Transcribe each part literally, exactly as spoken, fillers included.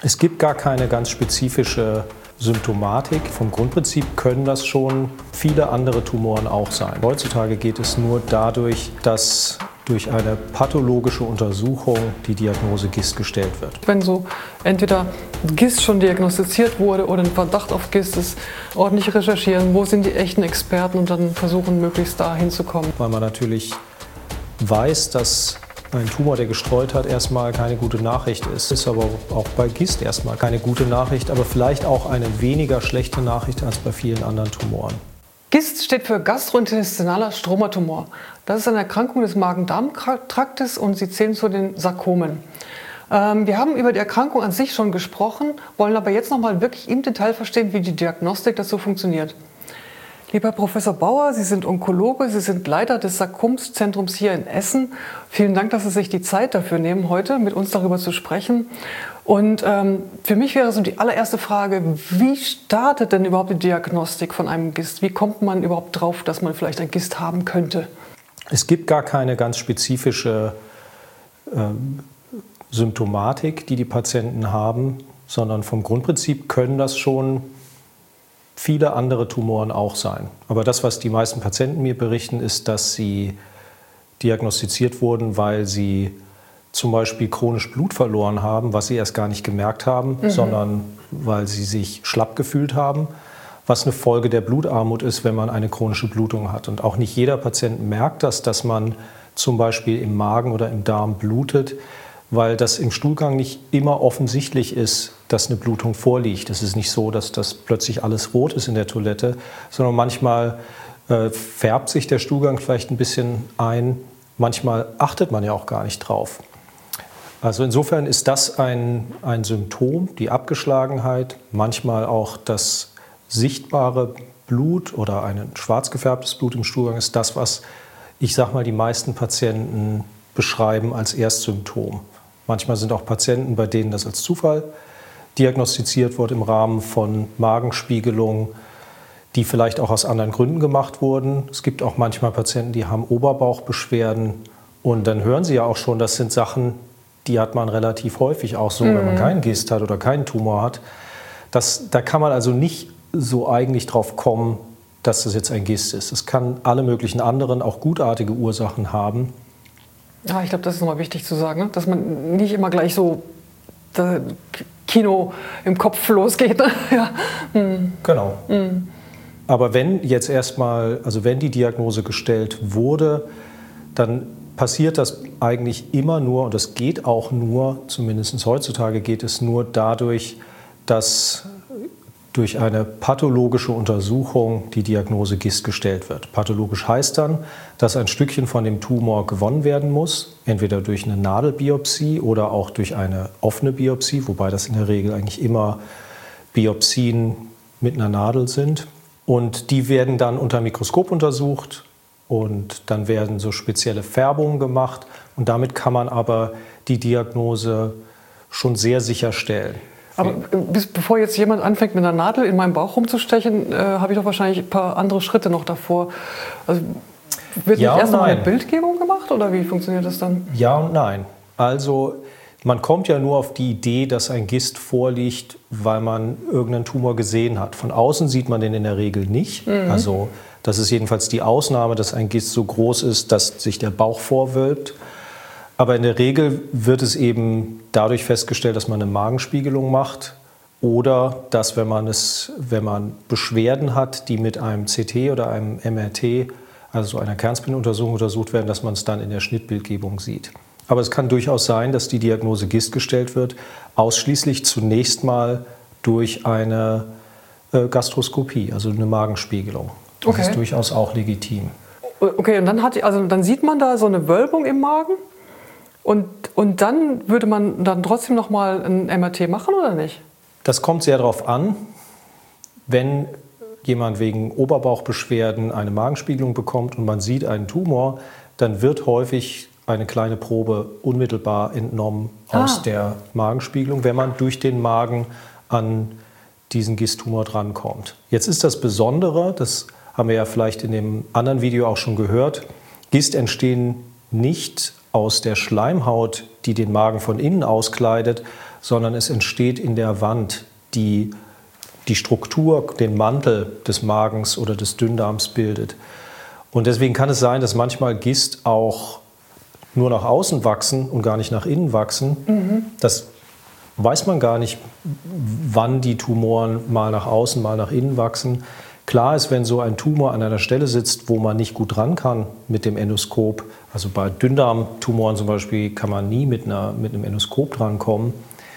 Es gibt gar keine ganz spezifische Symptomatik. Vom Grundprinzip können das schon viele andere Tumoren auch sein. Heutzutage geht es nur dadurch, dass durch eine pathologische Untersuchung die Diagnose Gist gestellt wird. Wenn so entweder Gist schon diagnostiziert wurde oder ein Verdacht auf Gist ist, ordentlich recherchieren, wo sind die echten Experten und dann versuchen, möglichst da hinzukommen. Weil man natürlich weiß, dass ein Tumor, der gestreut hat, erstmal keine gute Nachricht ist. Ist aber auch bei Gist erstmal keine gute Nachricht, aber vielleicht auch eine weniger schlechte Nachricht als bei vielen anderen Tumoren. Gist steht für gastrointestinaler Stromatumor. Das ist eine Erkrankung des Magen-Darm-Traktes und sie zählen zu den Sarkomen. Ähm, wir haben über die Erkrankung an sich schon gesprochen, wollen aber jetzt noch mal wirklich im Detail verstehen, wie die Diagnostik dazu funktioniert. Lieber Professor Bauer, Sie sind Onkologe, Sie sind Leiter des Sarkomzentrums hier in Essen. Vielen Dank, dass Sie sich die Zeit dafür nehmen, heute mit uns darüber zu sprechen. Und ähm, für mich wäre so die allererste Frage, wie startet denn überhaupt die Diagnostik von einem Gist? Wie kommt man überhaupt drauf, dass man vielleicht ein Gist haben könnte? Es gibt gar keine ganz spezifische ähm, Symptomatik, die die Patienten haben, sondern vom Grundprinzip können das schon viele andere Tumoren auch sein. Aber das, was die meisten Patienten mir berichten, ist, dass sie diagnostiziert wurden, weil sie zum Beispiel chronisch Blut verloren haben, was sie erst gar nicht gemerkt haben, mhm. sondern weil sie sich schlapp gefühlt haben, was eine Folge der Blutarmut ist, wenn man eine chronische Blutung hat. Und auch nicht jeder Patient merkt das, dass man zum Beispiel im Magen oder im Darm blutet, weil das im Stuhlgang nicht immer offensichtlich ist, dass eine Blutung vorliegt. Es ist nicht so, dass das plötzlich alles rot ist in der Toilette, sondern manchmal äh, färbt sich der Stuhlgang vielleicht ein bisschen ein. Manchmal achtet man ja auch gar nicht drauf. Also insofern ist das ein, ein Symptom, die Abgeschlagenheit, manchmal auch das sichtbare Blut oder ein schwarz gefärbtes Blut im Stuhlgang ist das, was ich sag mal die meisten Patienten beschreiben als Erstsymptom. Manchmal sind auch Patienten, bei denen das als Zufall diagnostiziert wird im Rahmen von Magenspiegelungen, die vielleicht auch aus anderen Gründen gemacht wurden. Es gibt auch manchmal Patienten, die haben Oberbauchbeschwerden und dann hören sie ja auch schon, das sind Sachen, die hat man relativ häufig auch so, mhm. wenn man keinen Gist hat oder keinen Tumor hat. Das, da kann man also nicht so eigentlich drauf kommen, dass das jetzt ein Gist ist. Es kann alle möglichen anderen, auch gutartige Ursachen haben. Ja, ich glaube, das ist nochmal wichtig zu sagen, ne? Dass man nicht immer gleich so das Kino im Kopf losgeht. Ne? Ja. Hm. Genau. Hm. Aber wenn jetzt erstmal, also wenn die Diagnose gestellt wurde, dann passiert das eigentlich immer nur, und das geht auch nur, zumindest heutzutage geht es nur dadurch, dass durch eine pathologische Untersuchung die Diagnose Gist gestellt wird. Pathologisch heißt dann, dass ein Stückchen von dem Tumor gewonnen werden muss, entweder durch eine Nadelbiopsie oder auch durch eine offene Biopsie, wobei das in der Regel eigentlich immer Biopsien mit einer Nadel sind. Und die werden dann unter Mikroskop untersucht und dann werden so spezielle Färbungen gemacht und damit kann man aber die Diagnose schon sehr sicher stellen. Aber bis, bevor jetzt jemand anfängt, mit einer Nadel in meinem Bauch rumzustechen, äh, habe ich doch wahrscheinlich ein paar andere Schritte noch davor. Also, wird ja nicht erst einmal eine nein. Bildgebung gemacht oder wie funktioniert das dann? Ja und nein. Also man kommt ja nur auf die Idee, dass ein Gist vorliegt, weil man irgendeinen Tumor gesehen hat. Von außen sieht man den in der Regel nicht. Mhm. Also das ist jedenfalls die Ausnahme, dass ein Gist so groß ist, dass sich der Bauch vorwölbt. Aber in der Regel wird es eben dadurch festgestellt, dass man eine Magenspiegelung macht oder dass, wenn man, es, wenn man Beschwerden hat, die mit einem C T oder einem M R T, also einer Kernspinuntersuchung untersucht werden, dass man es dann in der Schnittbildgebung sieht. Aber es kann durchaus sein, dass die Diagnose Gist gestellt wird, ausschließlich zunächst mal durch eine äh, Gastroskopie, also eine Magenspiegelung. Das okay. ist durchaus auch legitim. Okay, und dann, hat, also dann sieht man da so eine Wölbung im Magen? Und, und dann würde man dann trotzdem noch mal ein M R T machen oder nicht? Das kommt sehr darauf an. Wenn jemand wegen Oberbauchbeschwerden eine Magenspiegelung bekommt und man sieht einen Tumor, dann wird häufig eine kleine Probe unmittelbar entnommen ah. aus der Magenspiegelung, wenn man durch den Magen an diesen Gisttumor drankommt. Jetzt ist das Besondere, das haben wir ja vielleicht in dem anderen Video auch schon gehört, Gist entstehen nicht aus der Schleimhaut, die den Magen von innen auskleidet, sondern es entsteht in der Wand, die die Struktur, den Mantel des Magens oder des Dünndarms bildet. Und deswegen kann es sein, dass manchmal Gist auch nur nach außen wachsen und gar nicht nach innen wachsen. Mhm. Das weiß man gar nicht, wann die Tumoren mal nach außen, mal nach innen wachsen. Klar ist, wenn so ein Tumor an einer Stelle sitzt, wo man nicht gut ran kann mit dem Endoskop, also bei Dünndarmtumoren zum Beispiel kann man nie mit, einer, mit einem Endoskop drankommen.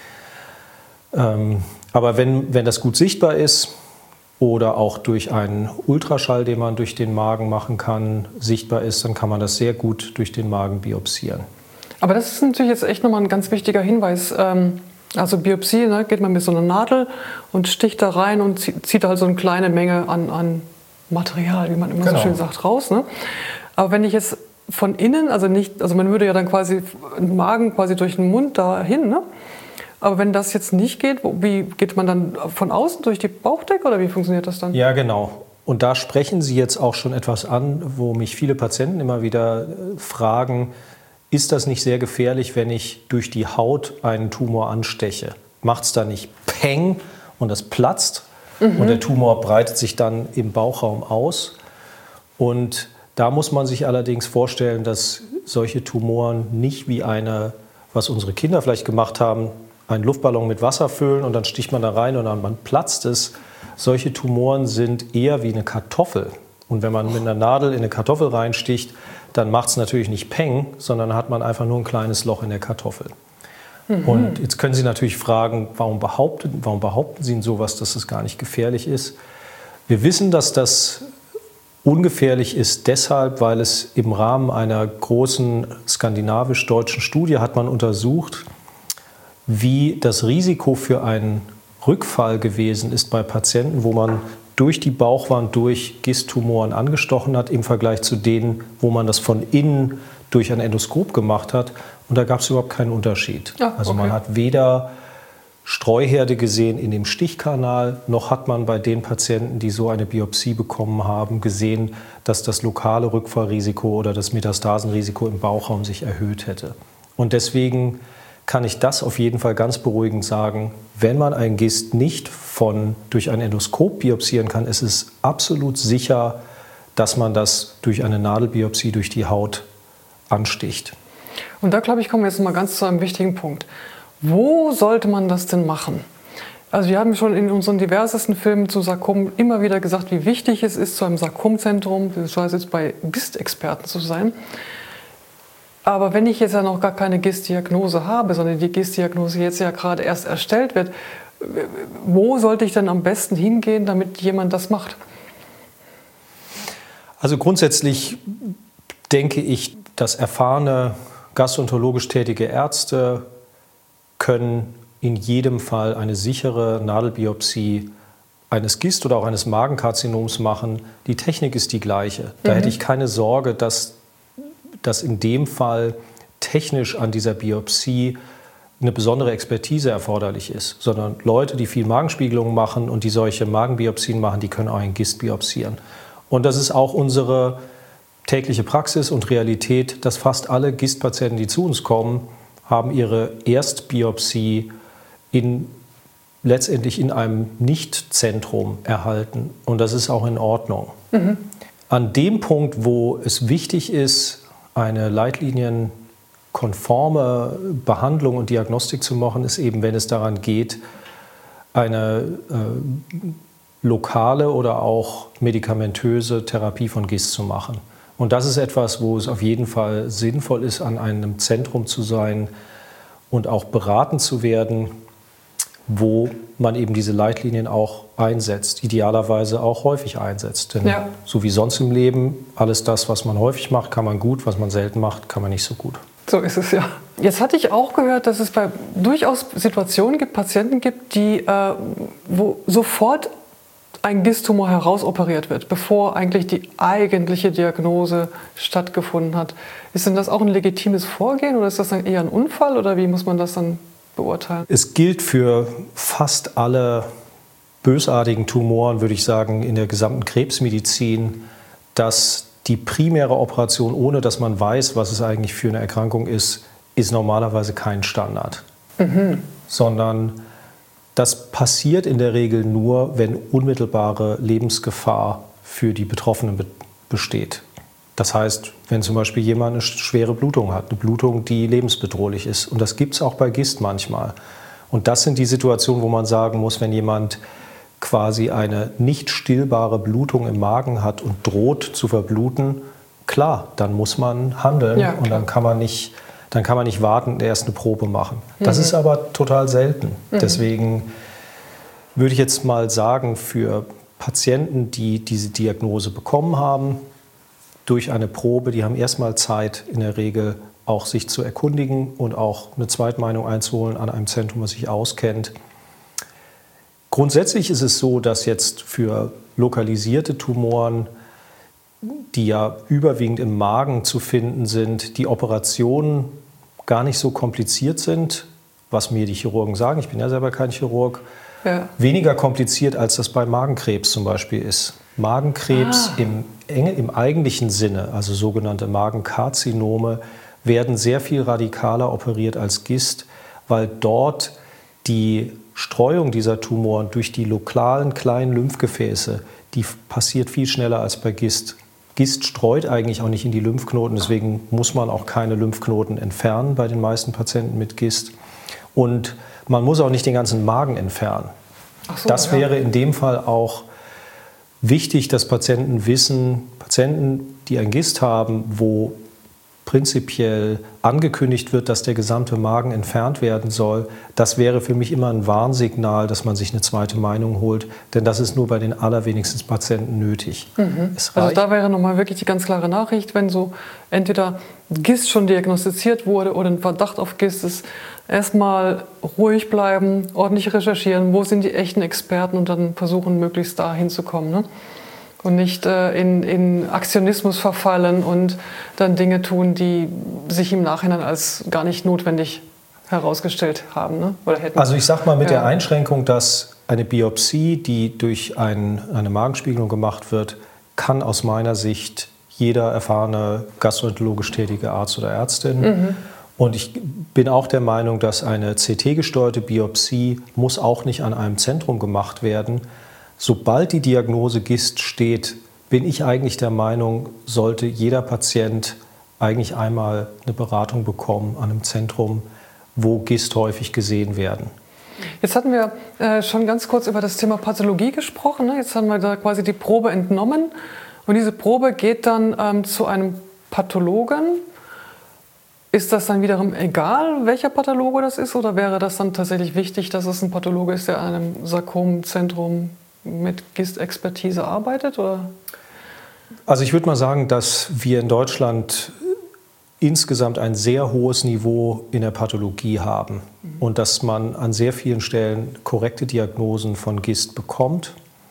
Ähm, aber wenn, wenn das gut sichtbar ist oder auch durch einen Ultraschall, den man durch den Magen machen kann, sichtbar ist, dann kann man das sehr gut durch den Magen biopsieren. Aber das ist natürlich jetzt echt nochmal ein ganz wichtiger Hinweis. Also Biopsie, ne, geht man mit so einer Nadel und sticht da rein und zieht halt so eine kleine Menge an, an Material, wie man immer genau. so schön sagt, raus. Ne? Aber wenn ich jetzt von innen, also nicht, also man würde ja dann quasi den Magen quasi durch den Mund dahin, ne? Aber wenn das jetzt nicht geht, wie geht man dann von außen durch die Bauchdecke oder wie funktioniert das dann? Ja, genau. Und da sprechen Sie jetzt auch schon etwas an, wo mich viele Patienten immer wieder fragen, ist das nicht sehr gefährlich, wenn ich durch die Haut einen Tumor ansteche? Macht es da nicht Peng und das platzt mhm. und der Tumor breitet sich dann im Bauchraum aus? Und da muss man sich allerdings vorstellen, dass solche Tumoren nicht wie eine, was unsere Kinder vielleicht gemacht haben, einen Luftballon mit Wasser füllen und dann sticht man da rein und dann platzt es. Solche Tumoren sind eher wie eine Kartoffel. Und wenn man mit einer Nadel in eine Kartoffel reinsticht, dann macht es natürlich nicht Peng, sondern hat man einfach nur ein kleines Loch in der Kartoffel. Mhm. Und jetzt können Sie natürlich fragen, warum behaupten, warum behaupten Sie sowas, dass es gar nicht gefährlich ist? Wir wissen, dass das ungefährlich ist deshalb, weil es im Rahmen einer großen skandinavisch-deutschen Studie hat man untersucht, wie das Risiko für einen Rückfall gewesen ist bei Patienten, wo man durch die Bauchwand durch Gisttumoren angestochen hat, im Vergleich zu denen, wo man das von innen durch ein Endoskop gemacht hat. Und da gab es überhaupt keinen Unterschied. Ja, also okay. Man hat weder Streuherde gesehen in dem Stichkanal, noch hat man bei den Patienten, die so eine Biopsie bekommen haben, gesehen, dass das lokale Rückfallrisiko oder das Metastasenrisiko im Bauchraum sich erhöht hätte. Und deswegen kann ich das auf jeden Fall ganz beruhigend sagen, wenn man einen Gist nicht von, durch ein Endoskop biopsieren kann, ist es absolut sicher, dass man das durch eine Nadelbiopsie durch die Haut ansticht. Und da, glaube ich, kommen wir jetzt mal ganz zu einem wichtigen Punkt. Wo sollte man das denn machen? Also wir haben schon in unseren diversesten Filmen zu Sarkomen immer wieder gesagt, wie wichtig es ist, zu einem Sarkomzentrum, das heißt jetzt bei Gistexperten zu sein. Aber wenn ich jetzt ja noch gar keine Gistdiagnose habe, sondern die Gistdiagnose jetzt ja gerade erst erstellt wird, wo sollte ich dann am besten hingehen, damit jemand das macht? Also grundsätzlich denke ich, dass erfahrene gastroenterologisch tätige Ärzte können in jedem Fall eine sichere Nadelbiopsie eines Gist oder auch eines Magenkarzinoms machen. Die Technik ist die gleiche. Da mhm. hätte ich keine Sorge, dass dass in dem Fall technisch an dieser Biopsie eine besondere Expertise erforderlich ist, sondern Leute, die viel Magenspiegelung machen und die solche Magenbiopsien machen, die können auch einen Gist biopsieren. Und das ist auch unsere tägliche Praxis und Realität, dass fast alle Gistpatienten, die zu uns kommen, haben ihre Erstbiopsie in, letztendlich in einem Nichtzentrum erhalten. Und das ist auch in Ordnung. Mhm. An dem Punkt, wo es wichtig ist, eine leitlinienkonforme Behandlung und Diagnostik zu machen, ist eben, wenn es daran geht, eine äh, lokale oder auch medikamentöse Therapie von Gist zu machen. Und das ist etwas, wo es auf jeden Fall sinnvoll ist, an einem Zentrum zu sein und auch beraten zu werden, wo man eben diese Leitlinien auch einsetzt, idealerweise auch häufig einsetzt. Denn ja. so wie sonst im Leben, alles das, was man häufig macht, kann man gut, was man selten macht, kann man nicht so gut. So ist es ja. Jetzt hatte ich auch gehört, dass es bei durchaus Situationen gibt, Patienten gibt, die, äh, wo sofort ein Gisttumor herausoperiert wird, bevor eigentlich die eigentliche Diagnose stattgefunden hat. Ist denn das auch ein legitimes Vorgehen oder ist das dann eher ein Unfall oder wie muss man das dann beurteilen? Es gilt für fast alle bösartigen Tumoren, würde ich sagen, in der gesamten Krebsmedizin, dass die primäre Operation, ohne dass man weiß, was es eigentlich für eine Erkrankung ist, ist normalerweise kein Standard. Mhm. sondern das passiert in der Regel nur, wenn unmittelbare Lebensgefahr für die Betroffenen be- besteht. Das heißt, wenn zum Beispiel jemand eine schwere Blutung hat, eine Blutung, die lebensbedrohlich ist. Und das gibt es auch bei Gist manchmal. Und das sind die Situationen, wo man sagen muss, wenn jemand quasi eine nicht stillbare Blutung im Magen hat und droht zu verbluten, klar, dann muss man handeln ja, und dann kann man nicht, dann kann man nicht warten und erst eine Probe machen. Mhm. Das ist aber total selten. Mhm. Deswegen würde ich jetzt mal sagen, für Patienten, die diese Diagnose bekommen haben, durch eine Probe, die haben erstmal Zeit in der Regel auch sich zu erkundigen und auch eine Zweitmeinung einzuholen an einem Zentrum, was sich auskennt. Grundsätzlich ist es so, dass jetzt für lokalisierte Tumoren, die ja überwiegend im Magen zu finden sind, die Operationen gar nicht so kompliziert sind, was mir die Chirurgen sagen. Ich bin ja selber kein Chirurg. Ja. Weniger kompliziert, als das bei Magenkrebs zum Beispiel ist. Magenkrebs ah. im, im eigentlichen Sinne, also sogenannte Magenkarzinome, werden sehr viel radikaler operiert als Gist, weil dort die Streuung dieser Tumoren durch die lokalen kleinen Lymphgefäße, die passiert viel schneller als bei Gist. Gist streut eigentlich auch nicht in die Lymphknoten, deswegen muss man auch keine Lymphknoten entfernen bei den meisten Patienten mit Gist. Und man muss auch nicht den ganzen Magen entfernen. Ach so, das ja. wäre in dem Fall auch wichtig, dass Patienten wissen, Patienten, die ein Gist haben, wo prinzipiell angekündigt wird, dass der gesamte Magen entfernt werden soll, das wäre für mich immer ein Warnsignal, dass man sich eine zweite Meinung holt, denn das ist nur bei den allerwenigsten Patienten nötig. Mhm. Also da wäre nochmal wirklich die ganz klare Nachricht, wenn so entweder Gist schon diagnostiziert wurde oder ein Verdacht auf Gist ist, erstmal ruhig bleiben, ordentlich recherchieren, wo sind die echten Experten und dann versuchen, möglichst da hinzukommen, ne? Und nicht äh, in, in Aktionismus verfallen und dann Dinge tun, die sich im Nachhinein als gar nicht notwendig herausgestellt haben, ne? Oder hätten. Also ich sage mal mit ja. der Einschränkung, dass eine Biopsie, die durch ein, eine Magenspiegelung gemacht wird, kann aus meiner Sicht jeder erfahrene gastroenterologisch tätige Arzt oder Ärztin. Mhm. Und ich bin auch der Meinung, dass eine C T-gesteuerte Biopsie muss auch nicht an einem Zentrum gemacht werden. Sobald die Diagnose Gist steht, bin ich eigentlich der Meinung, sollte jeder Patient eigentlich einmal eine Beratung bekommen an einem Zentrum, wo Gist häufig gesehen werden. Jetzt hatten wir äh, schon ganz kurz über das Thema Pathologie gesprochen, ne? Jetzt haben wir da quasi die Probe entnommen und diese Probe geht dann ähm, zu einem Pathologen. Ist das dann wiederum egal, welcher Pathologe das ist, oder wäre das dann tatsächlich wichtig, dass es ein Pathologe ist, der an einem Sarkomzentrum mit Gist-Expertise arbeitet? Oder? Also ich würde mal sagen, dass wir in Deutschland insgesamt ein sehr hohes Niveau in der Pathologie haben mhm. und dass man an sehr vielen Stellen korrekte Diagnosen von Gist bekommt.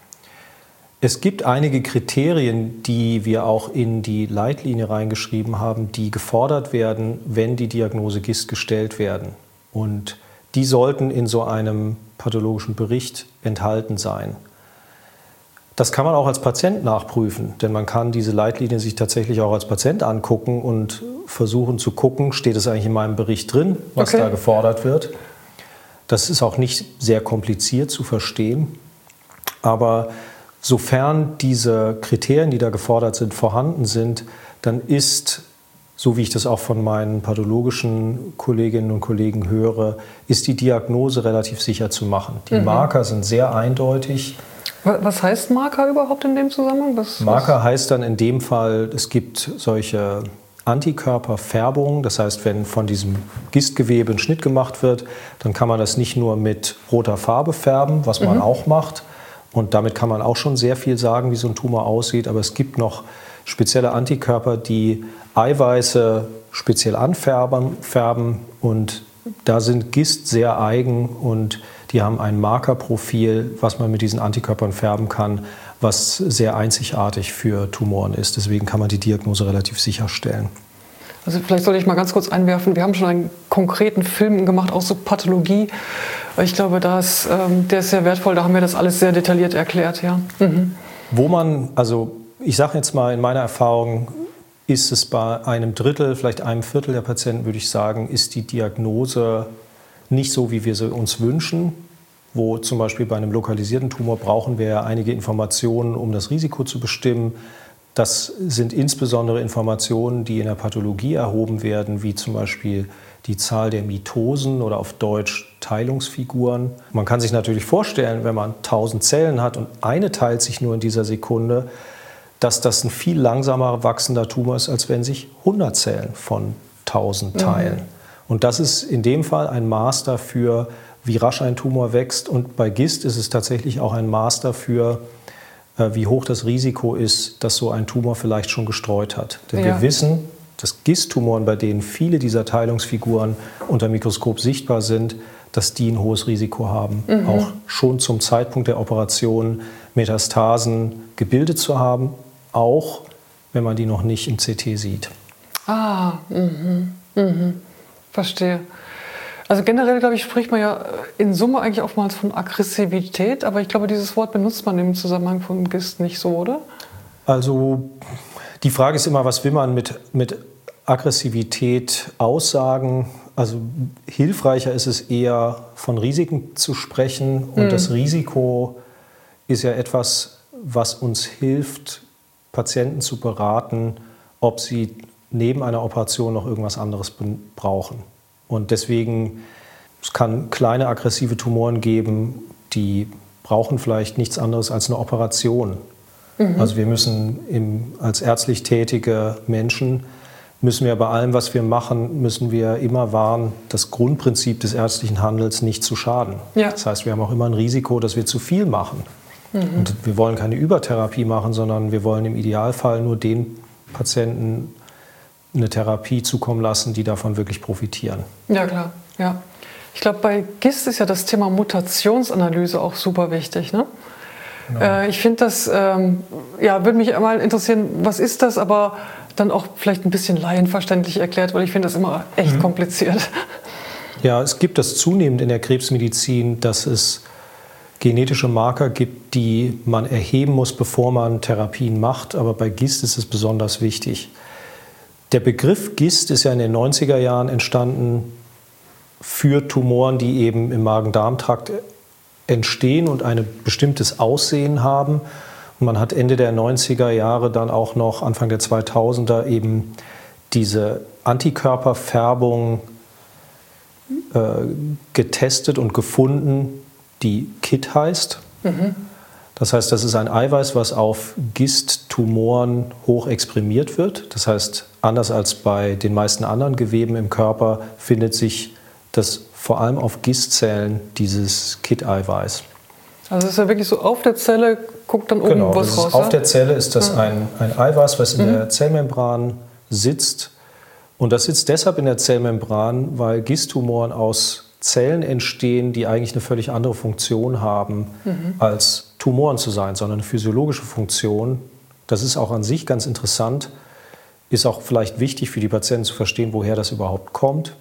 Es gibt einige Kriterien, die wir auch in die Leitlinie reingeschrieben haben, die gefordert werden, wenn die Diagnose Gist gestellt werden. Und die sollten in so einem pathologischen Bericht enthalten sein. Das kann man auch als Patient nachprüfen, denn man kann diese Leitlinie sich tatsächlich auch als Patient angucken und versuchen zu gucken, steht es eigentlich in meinem Bericht drin, was okay. da gefordert wird. Das ist auch nicht sehr kompliziert zu verstehen, aber sofern diese Kriterien, die da gefordert sind, vorhanden sind, dann ist, so wie ich das auch von meinen pathologischen Kolleginnen und Kollegen höre, ist die Diagnose relativ sicher zu machen. Die mhm. Marker sind sehr eindeutig. Was heißt Marker überhaupt in dem Zusammenhang? Was, Marker was? heißt dann in dem Fall, es gibt solche Antikörperfärbungen. Das heißt, wenn von diesem Gistgewebe ein Schnitt gemacht wird, dann kann man das nicht nur mit roter Farbe färben, was man mhm. auch macht. Und damit kann man auch schon sehr viel sagen, wie so ein Tumor aussieht. Aber es gibt noch spezielle Antikörper, die Eiweiße speziell anfärben. Färben. Und da sind Gist sehr eigen und die haben ein Markerprofil, was man mit diesen Antikörpern färben kann, was sehr einzigartig für Tumoren ist. Deswegen kann man die Diagnose relativ sicher stellen. Also vielleicht sollte ich mal ganz kurz einwerfen, wir haben schon einen konkreten Film gemacht, auch so Pathologie. Ich glaube, das, ähm, der ist sehr wertvoll, da haben wir das alles sehr detailliert erklärt. Ja. Mhm. Wo man, also ich sage jetzt mal, in meiner Erfahrung ist es bei einem Drittel, vielleicht einem Viertel der Patienten, würde ich sagen, ist die Diagnose nicht so, wie wir sie uns wünschen, wo zum Beispiel bei einem lokalisierten Tumor brauchen wir einige Informationen, um das Risiko zu bestimmen. Das sind insbesondere Informationen, die in der Pathologie erhoben werden, wie zum Beispiel die Zahl der Mitosen oder auf Deutsch Teilungsfiguren. Man kann sich natürlich vorstellen, wenn man tausend Zellen hat und eine teilt sich nur in dieser Sekunde, dass das ein viel langsamer wachsender Tumor ist, als wenn sich hundert Zellen von tausend teilen. Mhm. Und das ist in dem Fall ein Maß dafür, wie rasch ein Tumor wächst. Und bei GIST ist es tatsächlich auch ein Maß dafür, wie hoch das Risiko ist, dass so ein Tumor vielleicht schon gestreut hat. Denn ja. wir wissen, dass GIST-Tumoren, bei denen viele dieser Teilungsfiguren unter Mikroskop sichtbar sind, dass die ein hohes Risiko haben, mhm. auch schon zum Zeitpunkt der Operation Metastasen gebildet zu haben, auch wenn man die noch nicht im C T sieht. Ah, mhm, mhm. Verstehe. Also generell, glaube ich, spricht man ja in Summe eigentlich oftmals von Aggressivität, aber ich glaube, dieses Wort benutzt man im Zusammenhang von GIST nicht so, oder? Also die Frage ist immer, was will man mit, mit Aggressivität aussagen? Also hilfreicher ist es eher, von Risiken zu sprechen. Und mhm. das Risiko ist ja etwas, was uns hilft, Patienten zu beraten, ob sie neben einer Operation noch irgendwas anderes brauchen. Und deswegen, es kann kleine aggressive Tumoren geben, die brauchen vielleicht nichts anderes als eine Operation. Mhm. Also wir müssen im, als ärztlich tätige Menschen, müssen wir bei allem, was wir machen, müssen wir immer wahren, das Grundprinzip des ärztlichen Handels nicht zu schaden. Ja. Das heißt, wir haben auch immer ein Risiko, dass wir zu viel machen. Mhm. Und wir wollen keine Übertherapie machen, sondern wir wollen im Idealfall nur den Patienten eine Therapie zukommen lassen, die davon wirklich profitieren. Ja, klar. Ja. Ich glaube, bei GIST ist ja das Thema Mutationsanalyse auch super wichtig. Ne? Genau. Äh, ich finde das, ähm, ja, würde mich mal interessieren, was ist das, aber dann auch vielleicht ein bisschen laienverständlich erklärt, weil ich finde das immer echt mhm. kompliziert. Ja, es gibt das zunehmend in der Krebsmedizin, dass es genetische Marker gibt, die man erheben muss, bevor man Therapien macht. Aber bei GIST ist es besonders wichtig. Der Begriff GIST ist ja in den neunziger Jahren entstanden für Tumoren, die eben im Magen-Darm-Trakt entstehen und ein bestimmtes Aussehen haben. Und man hat Ende der neunziger Jahre dann auch noch Anfang der zweitausender eben diese Antikörperfärbung äh, getestet und gefunden, die K I T heißt. Mhm. Das heißt, das ist ein Eiweiß, was auf GIST-Tumoren hoch exprimiert wird. Das heißt, anders als bei den meisten anderen Geweben im Körper findet sich das vor allem auf GIST-Zellen dieses K I T-Eiweiß. Also es ist ja wirklich so, auf der Zelle guckt dann oben genau, was das raus. Ist, auf der Zelle ist das ein, ein Eiweiß, was in mhm. der Zellmembran sitzt. Und das sitzt deshalb in der Zellmembran, weil GIST-Tumoren aus Zellen entstehen, die eigentlich eine völlig andere Funktion haben, mhm. als Tumoren zu sein, sondern eine physiologische Funktion. Das ist auch an sich ganz interessant, ist auch vielleicht wichtig für die Patienten zu verstehen, woher das überhaupt kommt.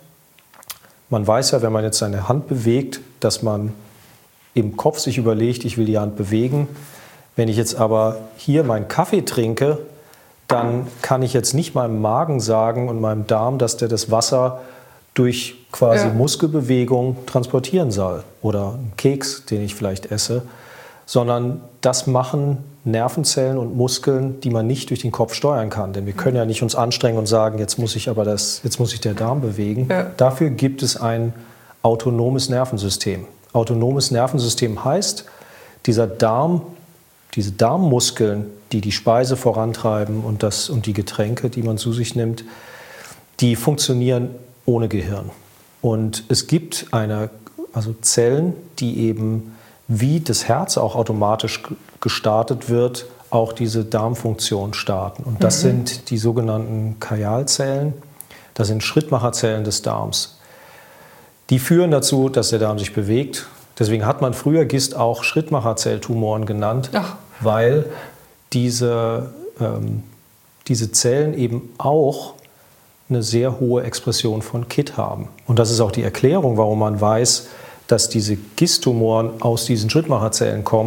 Man weiß ja, wenn man jetzt seine Hand bewegt, dass man im Kopf sich überlegt, ich will die Hand bewegen. Wenn ich jetzt aber hier meinen Kaffee trinke, dann kann ich jetzt nicht meinem Magen sagen und meinem Darm, dass der das Wasser durch quasi ja. Muskelbewegung transportieren soll oder einen Keks, den ich vielleicht esse, sondern das machen Nervenzellen und Muskeln, die man nicht durch den Kopf steuern kann. Denn wir können ja nicht uns anstrengen und sagen, jetzt muss ich aber das, jetzt muss ich der Darm bewegen. Ja. Dafür gibt es ein autonomes Nervensystem. Autonomes Nervensystem heißt, dieser Darm, diese Darmmuskeln, die die Speise vorantreiben und, das, und die Getränke, die man zu sich nimmt, die funktionieren ohne Gehirn. Und es gibt eine, also Zellen, die eben wie das Herz auch automatisch gestartet wird, auch diese Darmfunktion starten. Und das mhm. sind die sogenannten Glialzellen. Das sind Schrittmacherzellen des Darms. Die führen dazu, dass der Darm sich bewegt. Deswegen hat man früher GIST auch Schrittmacherzelltumoren genannt, Ach. weil diese, ähm, diese Zellen eben auch eine sehr hohe Expression von K I T haben. Und das ist auch die Erklärung, warum man weiß, dass diese GIST-Tumoren aus diesen Schrittmacherzellen kommen,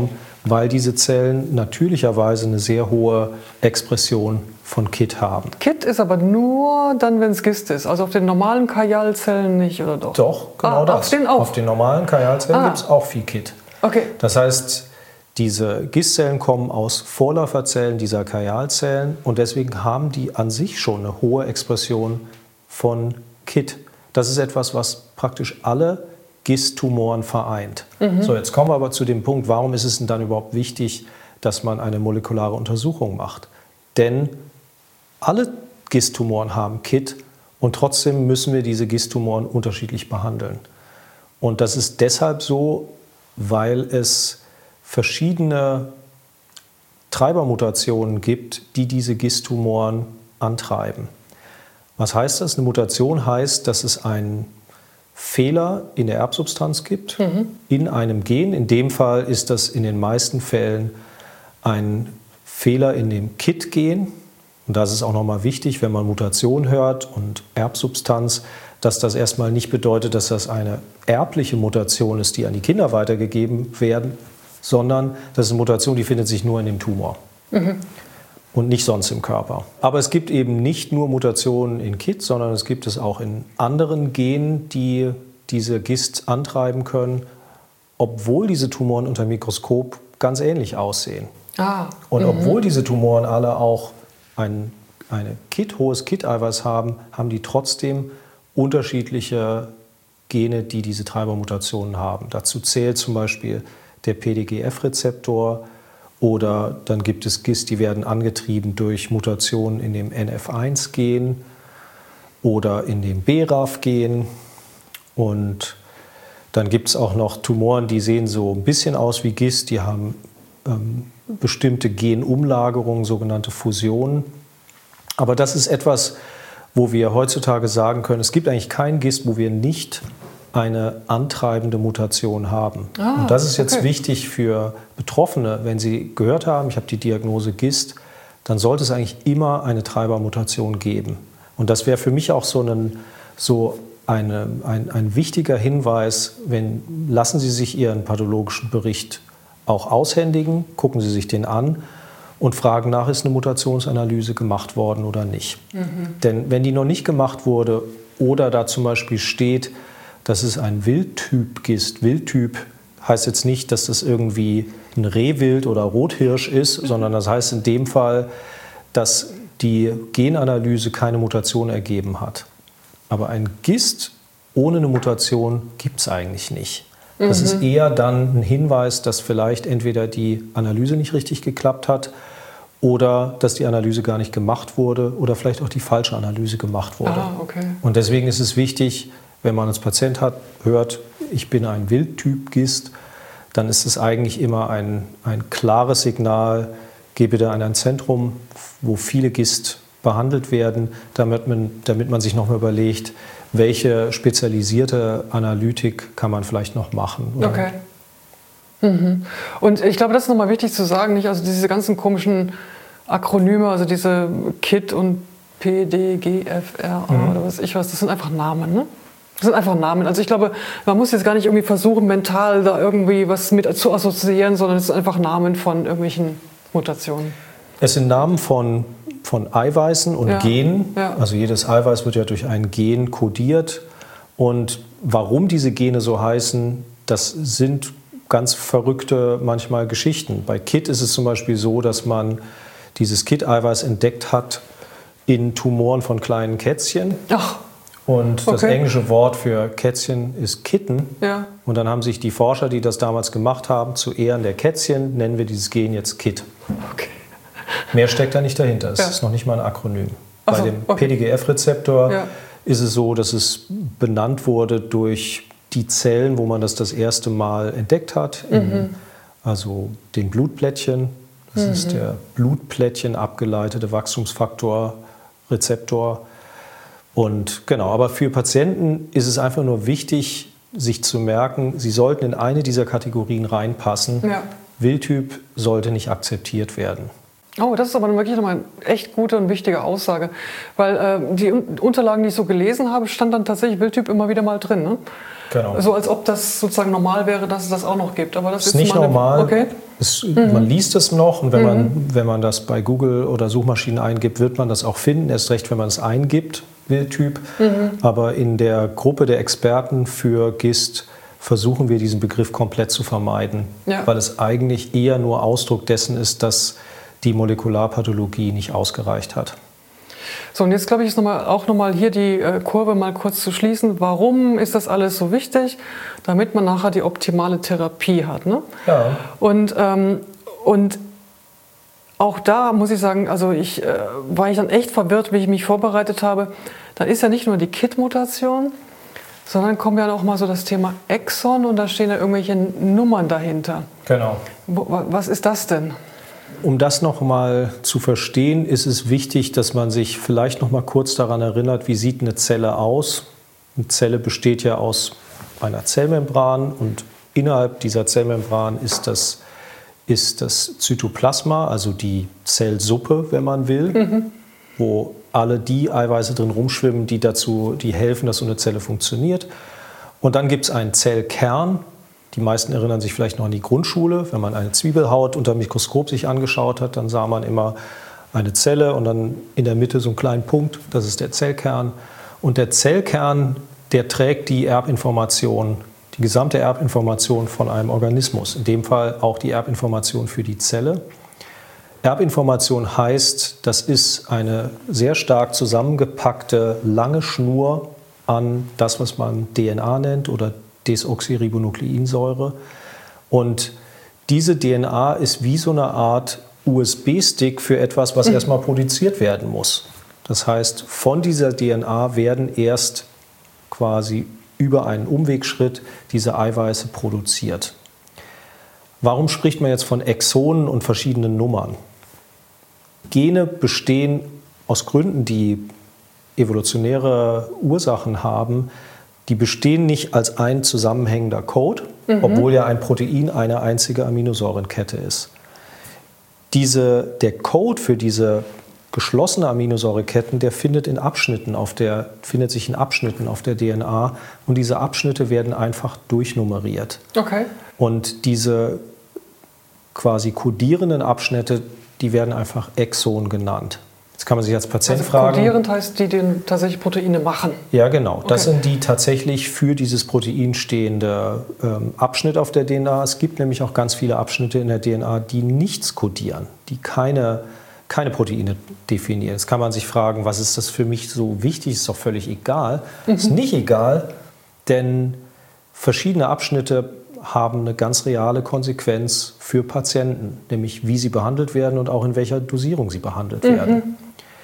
weil diese Zellen natürlicherweise eine sehr hohe Expression von K I T haben. K I T ist aber nur dann, wenn es GIST ist, also auf den normalen Kajalzellen nicht, oder doch? Doch, genau ah, das. Auf den, auch. Auf den normalen Kajalzellen ah. gibt es auch viel K I T. Okay. Das heißt, diese GIST-Zellen kommen aus Vorläuferzellen dieser Kajalzellen und deswegen haben die an sich schon eine hohe Expression von K I T. Das ist etwas, was praktisch alle GIST-Tumoren vereint. Mhm. So, jetzt kommen wir aber zu dem Punkt, warum ist es denn dann überhaupt wichtig, dass man eine molekulare Untersuchung macht? Denn alle GIST-Tumoren haben K I T und trotzdem müssen wir diese GIST-Tumoren unterschiedlich behandeln. Und das ist deshalb so, weil es verschiedene Treibermutationen gibt, die diese GIST-Tumoren antreiben. Was heißt das? Eine Mutation heißt, dass es einen Fehler in der Erbsubstanz gibt, mhm. in einem Gen. In dem Fall ist das in den meisten Fällen ein Fehler in dem K I T-Gen. Und das ist auch nochmal wichtig, wenn man Mutation hört und Erbsubstanz, dass das erstmal nicht bedeutet, dass das eine erbliche Mutation ist, die an die Kinder weitergegeben werden, sondern das ist eine Mutation, die findet sich nur in dem Tumor mhm. und nicht sonst im Körper. Aber es gibt eben nicht nur Mutationen in K I T, sondern es gibt es auch in anderen Genen, die diese GIST antreiben können, obwohl diese Tumoren unter dem Mikroskop ganz ähnlich aussehen. Ah, und mhm. obwohl diese Tumoren alle auch ein eine K I T, hohes K I T-Eiweiß haben, haben die trotzdem unterschiedliche Gene, die diese Treibermutationen haben. Dazu zählt zum Beispiel der P D G F-Rezeptor oder dann gibt es GIST, die werden angetrieben durch Mutationen in dem N F eins Gen oder in dem B R A F Gen. Und dann gibt es auch noch Tumoren, die sehen so ein bisschen aus wie GIST, die haben ähm, bestimmte Genumlagerungen, sogenannte Fusionen. Aber das ist etwas, wo wir heutzutage sagen können, es gibt eigentlich kein GIST, wo wir nicht eine antreibende Mutation haben. Ah, und das ist jetzt okay. wichtig für Betroffene. Wenn Sie gehört haben, ich habe die Diagnose GIST, dann sollte es eigentlich immer eine Treibermutation geben. Und das wäre für mich auch so, einen, so eine, ein, ein wichtiger Hinweis, wenn, lassen Sie sich Ihren pathologischen Bericht auch aushändigen, gucken Sie sich den an und fragen nach, ist eine Mutationsanalyse gemacht worden oder nicht. Mhm. Denn wenn die noch nicht gemacht wurde oder da zum Beispiel steht, das ist ein Wildtyp-GIST. Wildtyp heißt jetzt nicht, dass das irgendwie ein Rehwild oder Rothirsch ist, mhm. sondern das heißt in dem Fall, dass die Genanalyse keine Mutation ergeben hat. Aber ein GIST ohne eine Mutation gibt es eigentlich nicht. Das mhm. ist eher dann ein Hinweis, dass vielleicht entweder die Analyse nicht richtig geklappt hat oder dass die Analyse gar nicht gemacht wurde oder vielleicht auch die falsche Analyse gemacht wurde. Ah, okay. Und deswegen ist es wichtig, wenn man als Patient hat, hört, ich bin ein Wildtyp-GIST, dann ist es eigentlich immer ein, ein klares Signal, geh bitte an ein Zentrum, wo viele GIST behandelt werden, damit man, damit man sich nochmal überlegt, welche spezialisierte Analytik kann man vielleicht noch machen. Oder? Okay. Mhm. Und ich glaube, das ist nochmal wichtig zu sagen, nicht? Also diese ganzen komischen Akronyme, also diese K I T und P D G F R A mhm. oder was ich was, das sind einfach Namen, ne? Das sind einfach Namen. Also ich glaube, man muss jetzt gar nicht irgendwie versuchen, mental da irgendwie was mit zu assoziieren, sondern es sind einfach Namen von irgendwelchen Mutationen. Es sind Namen von, von Eiweißen und ja. Genen. Ja. Also jedes Eiweiß wird ja durch ein Gen kodiert. Und warum diese Gene so heißen, das sind ganz verrückte manchmal Geschichten. Bei K I T ist es zum Beispiel so, dass man dieses K I T-Eiweiß entdeckt hat in Tumoren von kleinen Kätzchen. Ach. Und das okay. englische Wort für Kätzchen ist Kitten. Ja. Und dann haben sich die Forscher, die das damals gemacht haben, zu Ehren der Kätzchen, nennen wir dieses Gen jetzt K I T. Okay. Mehr steckt da nicht dahinter. Es ja. ist noch nicht mal ein Akronym. Ach Bei so, dem okay. P D G F-Rezeptor ja. ist es so, dass es benannt wurde durch die Zellen, wo man das das erste Mal entdeckt hat. Mhm. In, also den Blutplättchen. Das mhm. ist der Blutplättchen abgeleitete Wachstumsfaktor-Rezeptor. Und genau, aber für Patienten ist es einfach nur wichtig, sich zu merken, sie sollten in eine dieser Kategorien reinpassen. Ja. Wildtyp sollte nicht akzeptiert werden. Oh, das ist aber wirklich nochmal eine echt gute und wichtige Aussage. Weil äh, die Unterlagen, die ich so gelesen habe, stand dann tatsächlich Wildtyp immer wieder mal drin, ne? Genau. So als ob das sozusagen normal wäre, dass es das auch noch gibt. Aber das ist, ist nicht eine, normal. Okay. Es, mhm. Man liest es noch und wenn, mhm. man, wenn man das bei Google oder Suchmaschinen eingibt, wird man das auch finden. Erst recht, wenn man es eingibt, Wildtyp. Mhm. Aber in der Gruppe der Experten für GIST versuchen wir, diesen Begriff komplett zu vermeiden, ja. weil es eigentlich eher nur Ausdruck dessen ist, dass die Molekularpathologie nicht ausgereicht hat. So, und jetzt glaube ich, ist noch mal, auch nochmal hier die äh, Kurve mal kurz zu schließen. Warum ist das alles so wichtig? Damit man nachher die optimale Therapie hat. Ne? Ja. Und, ähm, und auch da muss ich sagen, also ich äh, war ich dann echt verwirrt, wie ich mich vorbereitet habe. Da ist ja nicht nur die K I T-Mutation, sondern kommt ja auch mal so das Thema Exon und da stehen ja irgendwelche Nummern dahinter. Genau. Was ist das denn? Um das noch mal zu verstehen, ist es wichtig, dass man sich vielleicht noch mal kurz daran erinnert, wie sieht eine Zelle aus. Eine Zelle besteht ja aus einer Zellmembran und innerhalb dieser Zellmembran ist das, ist das Zytoplasma, also die Zellsuppe, wenn man will, mhm. wo alle die Eiweiße drin rumschwimmen, die dazu, die helfen, dass so eine Zelle funktioniert. Und dann gibt es einen Zellkern. Die meisten erinnern sich vielleicht noch an die Grundschule. Wenn man eine Zwiebelhaut unter dem Mikroskop sich angeschaut hat, dann sah man immer eine Zelle und dann in der Mitte so einen kleinen Punkt. Das ist der Zellkern. Und der Zellkern, der trägt die Erbinformation, die gesamte Erbinformation von einem Organismus. In dem Fall auch die Erbinformation für die Zelle. Erbinformation heißt, das ist eine sehr stark zusammengepackte lange Schnur an das, was man D N A nennt oder Desoxyribonukleinsäure. Und diese D N A ist wie so eine Art U S B-Stick für etwas, was mhm. erstmal produziert werden muss. Das heißt, von dieser D N A werden erst quasi über einen Umwegschritt diese Eiweiße produziert. Warum spricht man jetzt von Exonen und verschiedenen Nummern? Gene bestehen aus Gründen, die evolutionäre Ursachen haben, die bestehen nicht als ein zusammenhängender Code, mhm. obwohl ja ein Protein eine einzige Aminosäurenkette ist. Diese, der Code für diese geschlossene Aminosäureketten, der findet, in Abschnitten auf der, findet sich in Abschnitten auf der D N A und diese Abschnitte werden einfach durchnummeriert. Okay. Und diese quasi kodierenden Abschnitte, die werden einfach Exon genannt. Jetzt kann man sich als Patient also fragen. Kodierend heißt, die den tatsächlich Proteine machen. Ja, genau. Okay. Das sind die tatsächlich für dieses Protein stehende ähm, Abschnitt auf der D N A. Es gibt nämlich auch ganz viele Abschnitte in der D N A, die nichts kodieren, die keine, keine Proteine definieren. Jetzt kann man sich fragen, was ist das für mich so wichtig? Ist doch völlig egal. Mhm. Ist nicht egal, denn verschiedene Abschnitte haben eine ganz reale Konsequenz für Patienten, nämlich wie sie behandelt werden und auch in welcher Dosierung sie behandelt mhm. werden.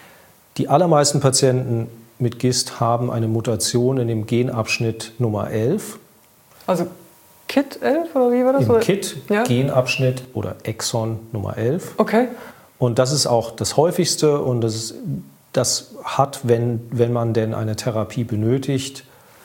Die allermeisten Patienten mit GIST haben eine Mutation in dem Genabschnitt Nummer elf. Also K I T elf oder wie war das? Im K I T, ja. Genabschnitt oder Exon Nummer elf. Okay. Und das ist auch das häufigste und das, ist, das hat, wenn, wenn man denn eine Therapie benötigt,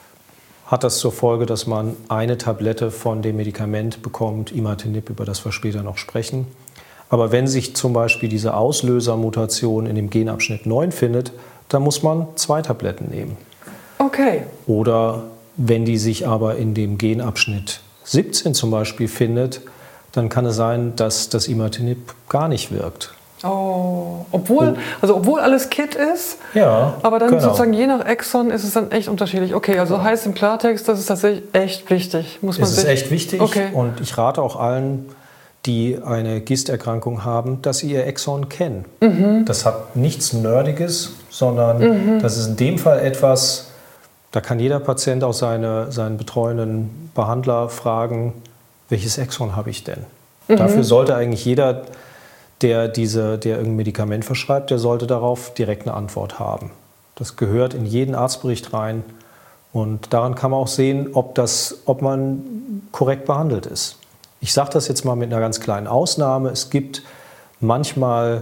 hat das zur Folge, dass man eine Tablette von dem Medikament bekommt, Imatinib, über das wir später noch sprechen. Aber wenn sich zum Beispiel diese Auslösermutation in dem Genabschnitt neun findet, dann muss man zwei Tabletten nehmen. Okay. Oder wenn die sich aber in dem Genabschnitt siebzehn zum Beispiel findet, dann kann es sein, dass das Imatinib gar nicht wirkt. Oh, obwohl, also obwohl alles K I T ist, ja, aber dann genau. sozusagen je nach Exon ist es dann echt unterschiedlich. Okay, also heißt im Klartext, das ist tatsächlich echt wichtig. Muss man es ist sich, echt wichtig okay. Und ich rate auch allen, die eine GIST-Erkrankung haben, dass sie ihr Exon kennen. Mhm. Das hat nichts Nerdiges, sondern mhm. das ist in dem Fall etwas, da kann jeder Patient auch seine, seinen betreuenden Behandler fragen, welches Exon habe ich denn? Mhm. Dafür sollte eigentlich jeder, der, diese, der irgendein Medikament verschreibt, der sollte darauf direkt eine Antwort haben. Das gehört in jeden Arztbericht rein und daran kann man auch sehen, ob, das, ob man korrekt behandelt ist. Ich sage das jetzt mal mit einer ganz kleinen Ausnahme. Es gibt manchmal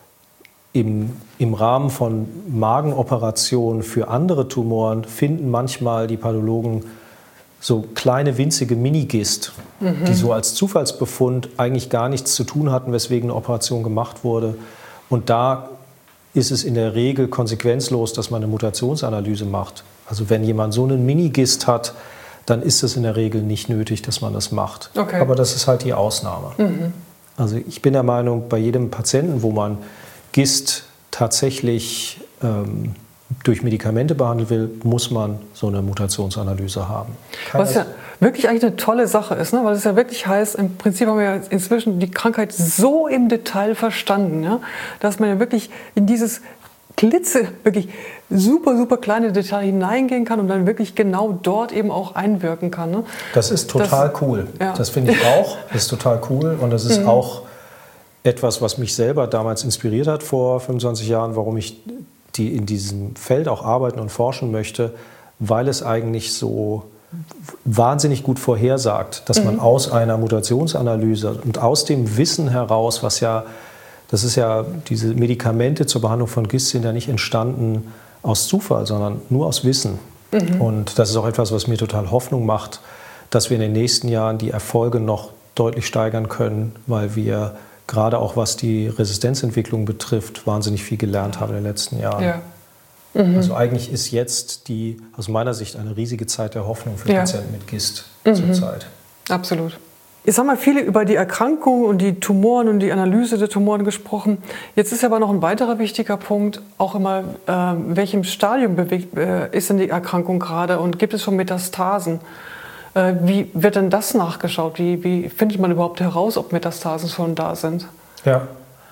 im, im Rahmen von Magenoperationen für andere Tumoren, finden manchmal die Pathologen so kleine winzige Mini-GIST, mhm. die so als Zufallsbefund eigentlich gar nichts zu tun hatten, weswegen eine Operation gemacht wurde. Und da ist es in der Regel konsequenzlos, dass man eine Mutationsanalyse macht. Also wenn jemand so einen Mini-GIST hat, dann ist es in der Regel nicht nötig, dass man das macht. Okay. Aber das ist halt die Ausnahme. Mhm. Also ich bin der Meinung, bei jedem Patienten, wo man GIST tatsächlich ähm, durch Medikamente behandeln will, muss man so eine Mutationsanalyse haben. Keiner Was ja wirklich eigentlich eine tolle Sache ist, ne? Weil es ja wirklich heißt, im Prinzip haben wir ja inzwischen die Krankheit so im Detail verstanden, ja? Dass man ja wirklich in dieses klitze, wirklich super, super kleine Detail hineingehen kann und dann wirklich genau dort eben auch einwirken kann. Ne? Das ist total das, cool. Ja. Das finde ich auch. Das ist total cool und das ist mhm. auch etwas, was mich selber damals inspiriert hat vor fünfundzwanzig Jahren, warum ich die in diesem Feld auch arbeiten und forschen möchte, weil es eigentlich so wahnsinnig gut vorhersagt, dass mhm. man aus einer Mutationsanalyse und aus dem Wissen heraus, was ja, das ist ja, diese Medikamente zur Behandlung von GIST sind ja nicht entstanden aus Zufall, sondern nur aus Wissen. Mhm. Und das ist auch etwas, was mir total Hoffnung macht, dass wir in den nächsten Jahren die Erfolge noch deutlich steigern können, weil wir gerade auch was die Resistenzentwicklung betrifft, wahnsinnig viel gelernt haben in den letzten Jahren. Ja. Mhm. Also eigentlich ist jetzt die, aus meiner Sicht, eine riesige Zeit der Hoffnung für ja. Patienten mit GIST mhm. zurzeit. Absolut. Jetzt haben wir viele über die Erkrankung und die Tumoren und die Analyse der Tumoren gesprochen. Jetzt ist aber noch ein weiterer wichtiger Punkt, auch immer, äh, in welchem Stadium bewegt, äh, ist denn die Erkrankung gerade und gibt es schon Metastasen? Äh, wie wird denn das nachgeschaut? Wie, wie findet man überhaupt heraus, ob Metastasen schon da sind? Ja,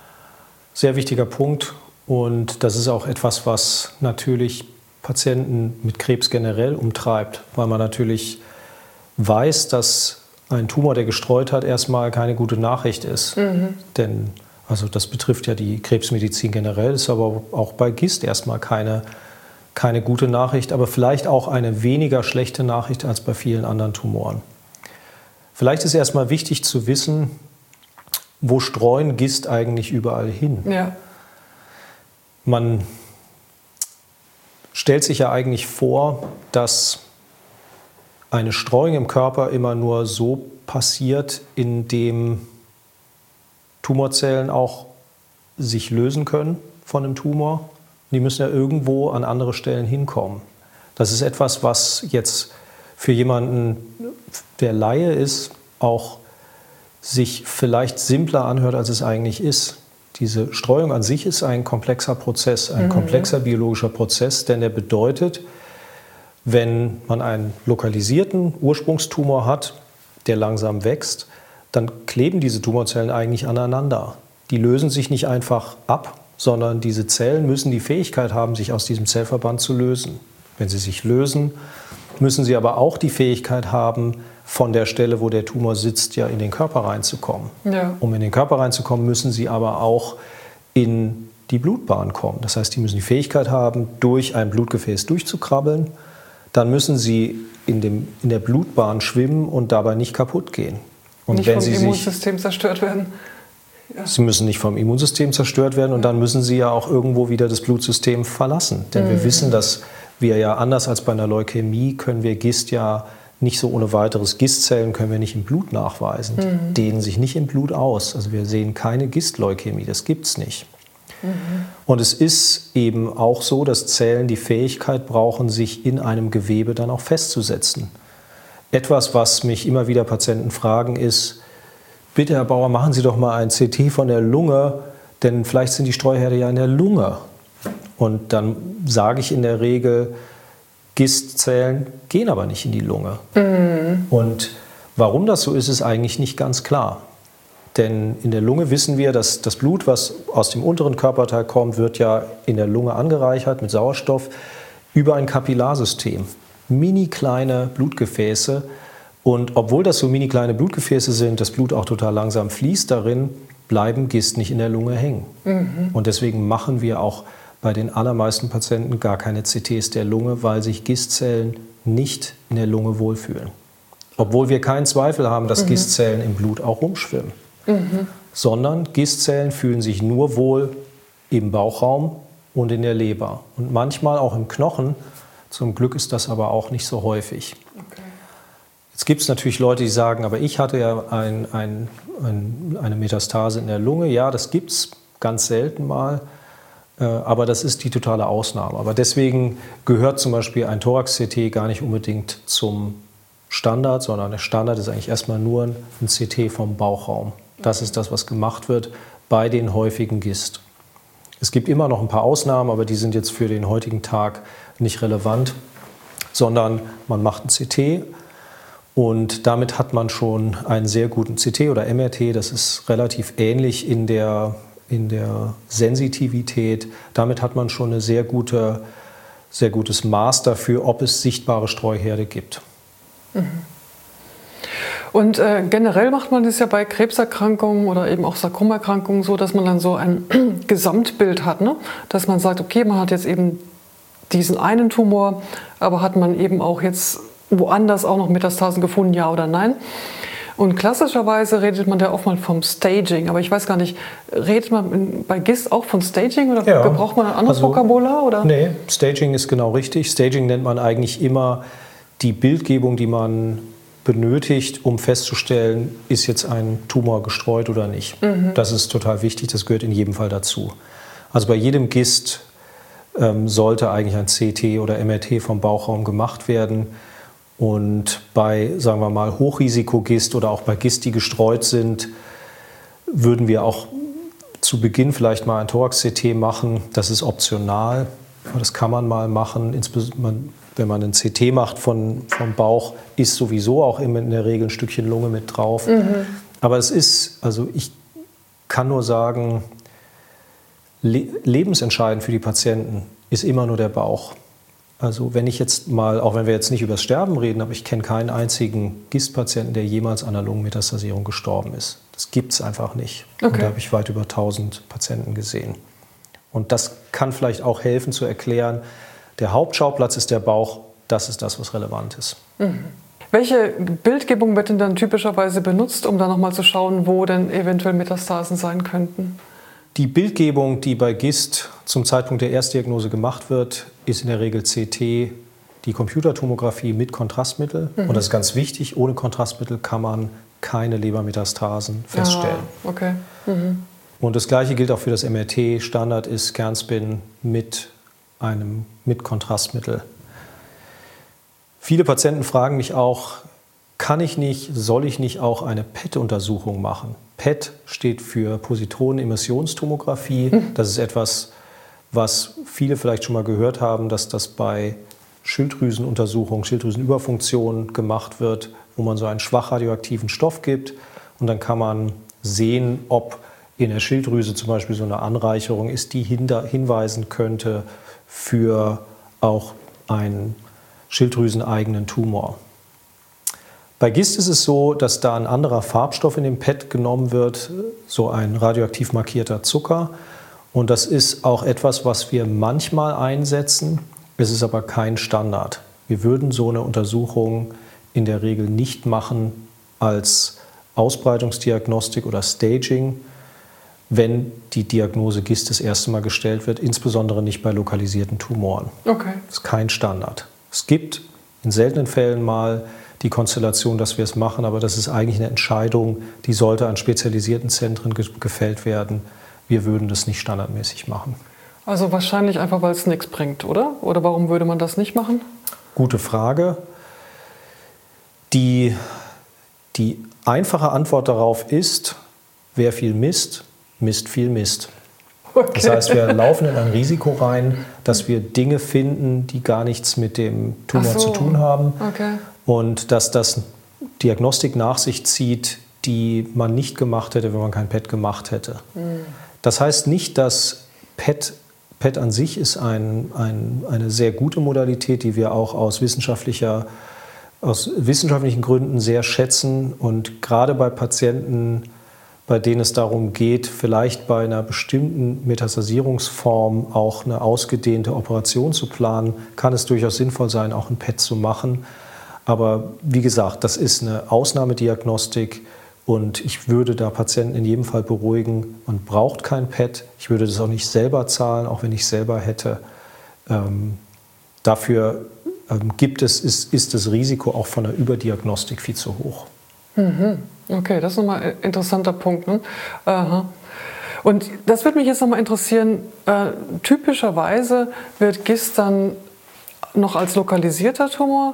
sehr wichtiger Punkt. Und das ist auch etwas, was natürlich Patienten mit Krebs generell umtreibt, weil man natürlich weiß, dass ein Tumor, der gestreut hat, erstmal keine gute Nachricht ist. Mhm. Denn also das betrifft ja die Krebsmedizin generell, ist aber auch bei GIST erstmal keine, keine gute Nachricht, aber vielleicht auch eine weniger schlechte Nachricht als bei vielen anderen Tumoren. Vielleicht ist erstmal wichtig zu wissen, wo streuen GIST eigentlich überall hin? Ja. Man stellt sich ja eigentlich vor, dass eine Streuung im Körper immer nur so passiert, indem Tumorzellen auch sich lösen können von einem Tumor. Die müssen ja irgendwo an andere Stellen hinkommen. Das ist etwas, was jetzt für jemanden, der Laie ist, auch sich vielleicht simpler anhört, als es eigentlich ist. Diese Streuung an sich ist ein komplexer Prozess, ein mhm. komplexer biologischer Prozess, denn der bedeutet, wenn man einen lokalisierten Ursprungstumor hat, der langsam wächst, dann kleben diese Tumorzellen eigentlich aneinander. Die lösen sich nicht einfach ab, sondern diese Zellen müssen die Fähigkeit haben, sich aus diesem Zellverband zu lösen. Wenn sie sich lösen, müssen sie aber auch die Fähigkeit haben, von der Stelle, wo der Tumor sitzt, ja in den Körper reinzukommen. Ja. Um in den Körper reinzukommen, müssen sie aber auch in die Blutbahn kommen. Das heißt, die müssen die Fähigkeit haben, durch ein Blutgefäß durchzukrabbeln. Dann müssen sie in, dem, in der Blutbahn schwimmen und dabei nicht kaputt gehen. Und nicht wenn vom sie Immunsystem sich, zerstört werden. Ja. Sie müssen nicht vom Immunsystem zerstört werden und dann müssen sie ja auch irgendwo wieder das Blutsystem verlassen. Denn mhm. wir wissen, dass wir ja anders als bei einer Leukämie können wir GIST ja nicht so ohne weiteres. GIST-Zellen können wir nicht im Blut nachweisen. Die mhm. dehnen sich nicht im Blut aus. Also wir sehen keine GIST-Leukämie, das gibt es nicht. Mhm. Und es ist eben auch so, dass Zellen die Fähigkeit brauchen, sich in einem Gewebe dann auch festzusetzen. Etwas, was mich immer wieder Patienten fragen, ist: Bitte, Herr Bauer, machen Sie doch mal ein C T von der Lunge, denn vielleicht sind die Streuherde ja in der Lunge. Und dann sage ich in der Regel, GIST-Zellen gehen aber nicht in die Lunge. Mhm. Und warum das so ist, ist eigentlich nicht ganz klar. Denn in der Lunge wissen wir, dass das Blut, was aus dem unteren Körperteil kommt, wird ja in der Lunge angereichert mit Sauerstoff über ein Kapillarsystem. Mini kleine Blutgefäße. Und obwohl das so mini kleine Blutgefäße sind, das Blut auch total langsam fließt darin, bleiben GIST nicht in der Lunge hängen. Mhm. Und deswegen machen wir auch bei den allermeisten Patienten gar keine C Ts der Lunge, weil sich GIST-Zellen nicht in der Lunge wohlfühlen. Obwohl wir keinen Zweifel haben, dass mhm. GIST-Zellen im Blut auch rumschwimmen. Mhm. Sondern GIST-Zellen fühlen sich nur wohl im Bauchraum und in der Leber. Und manchmal auch im Knochen. Zum Glück ist das aber auch nicht so häufig. Okay. Jetzt gibt es natürlich Leute, die sagen, aber ich hatte ja ein, ein, ein, eine Metastase in der Lunge. Ja, das gibt es ganz selten mal. Aber das ist die totale Ausnahme. Aber deswegen gehört zum Beispiel ein Thorax-C T gar nicht unbedingt zum Standard, sondern der Standard ist eigentlich erstmal nur ein C T vom Bauchraum. Das ist das, was gemacht wird bei den häufigen Gist. Es gibt immer noch ein paar Ausnahmen, aber die sind jetzt für den heutigen Tag nicht relevant, sondern man macht ein C T und damit hat man schon einen sehr guten C T oder M R T. Das ist relativ ähnlich in der, in der Sensitivität. Damit hat man schon ein sehr, gute, sehr gutes Maß dafür, ob es sichtbare Streuherde gibt. Mhm. Und äh, generell macht man das ja bei Krebserkrankungen oder eben auch Sarkomerkrankungen so, dass man dann so ein Gesamtbild hat, ne? Dass man sagt, okay, man hat jetzt eben diesen einen Tumor, aber hat man eben auch jetzt woanders auch noch Metastasen gefunden, ja oder nein? Und klassischerweise redet man da oft mal vom Staging, aber ich weiß gar nicht, redet man bei Gist auch von Staging oder ja, gebraucht man ein anderes also, Vokabular? Oder? Nee, Staging ist genau richtig. Staging nennt man eigentlich immer die Bildgebung, die man benötigt, um festzustellen, ist jetzt ein Tumor gestreut oder nicht. Mhm. Das ist total wichtig, das gehört in jedem Fall dazu. Also bei jedem Gist ähm, sollte eigentlich ein C T oder M R T vom Bauchraum gemacht werden. Und bei, sagen wir mal, Hochrisikogist oder auch bei Gist, die gestreut sind, würden wir auch zu Beginn vielleicht mal ein Thorax-C T machen. Das ist optional, das kann man mal machen, insbesondere wenn man ein C T macht von, vom Bauch, ist sowieso auch immer in der Regel ein Stückchen Lunge mit drauf. Mhm. Aber es ist, also ich kann nur sagen, le lebensentscheidend für die Patienten ist immer nur der Bauch. Also wenn ich jetzt mal, auch wenn wir jetzt nicht über das Sterben reden, aber ich kenne keinen einzigen Gist-Patienten, der jemals an einer Lungenmetastasierung gestorben ist. Das gibt es einfach nicht. Okay. Und da habe ich weit über tausend Patienten gesehen. Und das kann vielleicht auch helfen zu erklären, der Hauptschauplatz ist der Bauch, das ist das, was relevant ist. Mhm. Welche Bildgebung wird denn dann typischerweise benutzt, um dann nochmal zu schauen, wo denn eventuell Metastasen sein könnten? Die Bildgebung, die bei Gist zum Zeitpunkt der Erstdiagnose gemacht wird, ist in der Regel C T, die Computertomographie mit Kontrastmittel. Mhm. Und das ist ganz wichtig, ohne Kontrastmittel kann man keine Lebermetastasen feststellen. Ah, okay. Mhm. Und das Gleiche gilt auch für das M R T. Standard ist Kernspin mit einem mit Kontrastmittel. Viele Patienten fragen mich auch, kann ich nicht, soll ich nicht auch eine P E T-Untersuchung machen? P E T steht für Positronenemissionstomographie. Mhm. Das ist etwas, was viele vielleicht schon mal gehört haben, dass das bei Schilddrüsenuntersuchungen, Schilddrüsenüberfunktion gemacht wird, wo man so einen schwach radioaktiven Stoff gibt. Und dann kann man sehen, ob in der Schilddrüse zum Beispiel so eine Anreicherung ist, die hinweisen könnte für auch einen schilddrüseneigenen Tumor. Bei Gist ist es so, dass da ein anderer Farbstoff in dem P E T genommen wird, so ein radioaktiv markierter Zucker. Und das ist auch etwas, was wir manchmal einsetzen. Es ist aber kein Standard. Wir würden so eine Untersuchung in der Regel nicht machen als Ausbreitungsdiagnostik oder Staging, wenn die Diagnose Gist das erste Mal gestellt wird, insbesondere nicht bei lokalisierten Tumoren. Okay. Das ist kein Standard. Es gibt in seltenen Fällen mal die Konstellation, dass wir es machen, aber das ist eigentlich eine Entscheidung, die sollte an spezialisierten Zentren ge gefällt werden. Wir würden das nicht standardmäßig machen. Also wahrscheinlich einfach, weil es nichts bringt, oder? Oder warum würde man das nicht machen? Gute Frage. Die, die einfache Antwort darauf ist, wer viel misst, misst viel Mist. Okay. Das heißt, wir laufen in ein Risiko rein, dass wir Dinge finden, die gar nichts mit dem Tumor so. zu tun haben. Okay. Und dass das Diagnostik nach sich zieht, die man nicht gemacht hätte, wenn man kein P E T gemacht hätte. Mhm. Das heißt nicht, dass P E T, P E T an sich ist ein, ein, eine sehr gute Modalität, die wir auch aus, wissenschaftlicher, aus wissenschaftlichen Gründen sehr schätzen. Und gerade bei Patienten, bei denen es darum geht, vielleicht bei einer bestimmten Metastasierungsform auch eine ausgedehnte Operation zu planen, kann es durchaus sinnvoll sein, auch ein P E T zu machen. Aber wie gesagt, das ist eine Ausnahmediagnostik und ich würde da Patienten in jedem Fall beruhigen, man braucht kein P E T. Ich würde das auch nicht selber zahlen, auch wenn ich es selber hätte. Ähm, dafür ähm, gibt es, ist, ist das Risiko auch von der Überdiagnostik viel zu hoch. Mhm. Okay, das ist nochmal ein interessanter Punkt. Ne? Aha. Und das würde mich jetzt nochmal interessieren, äh, typischerweise wird Gist dann noch als lokalisierter Tumor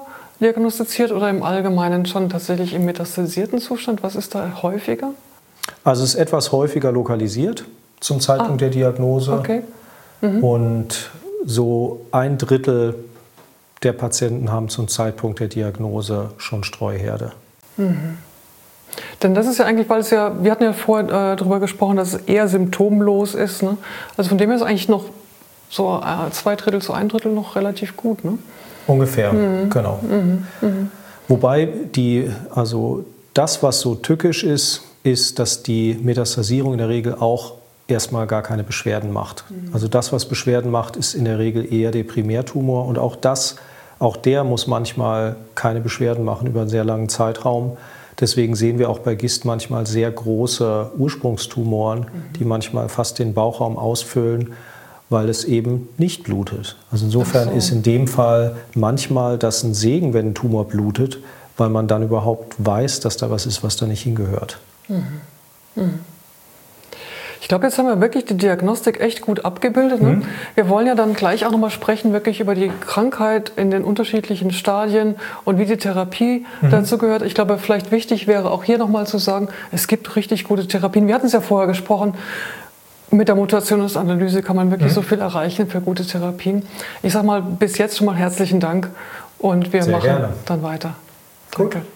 diagnostiziert oder im Allgemeinen schon tatsächlich im metastasierten Zustand? Was ist da häufiger? Also es ist etwas häufiger lokalisiert zum Zeitpunkt ah, der Diagnose. Okay. Mhm. Und so ein Drittel der Patienten haben zum Zeitpunkt der Diagnose schon Streuherde. Mhm. Denn das ist ja eigentlich, weil es ja, wir hatten ja vorher äh, darüber gesprochen, dass es eher symptomlos ist. Ne? Also von dem her ist eigentlich noch so äh, zwei Drittel zu ein Drittel noch relativ gut. Ne? Ungefähr, mhm. genau. Mhm. Mhm. Wobei die, also das, was so tückisch ist, ist, dass die Metastasierung in der Regel auch erstmal gar keine Beschwerden macht. Mhm. Also das, was Beschwerden macht, ist in der Regel eher der Primärtumor. Und auch das, auch der muss manchmal keine Beschwerden machen über einen sehr langen Zeitraum. Deswegen sehen wir auch bei G I S T manchmal sehr große Ursprungstumoren, mhm. die manchmal fast den Bauchraum ausfüllen, weil es eben nicht blutet. Also insofern so. Ist in dem Fall manchmal das ein Segen, wenn ein Tumor blutet, weil man dann überhaupt weiß, dass da was ist, was da nicht hingehört. Mhm. Mhm. Ich glaube, jetzt haben wir wirklich die Diagnostik echt gut abgebildet. Ne? Mhm. Wir wollen ja dann gleich auch nochmal sprechen, wirklich über die Krankheit in den unterschiedlichen Stadien und wie die Therapie mhm. dazu gehört. Ich glaube, vielleicht wichtig wäre auch hier nochmal zu sagen, es gibt richtig gute Therapien. Wir hatten es ja vorher gesprochen, mit der Mutationsanalyse kann man wirklich mhm. so viel erreichen für gute Therapien. Ich sage mal, bis jetzt schon mal herzlichen Dank und wir Sehr machen gerne. dann weiter. Gut. Danke.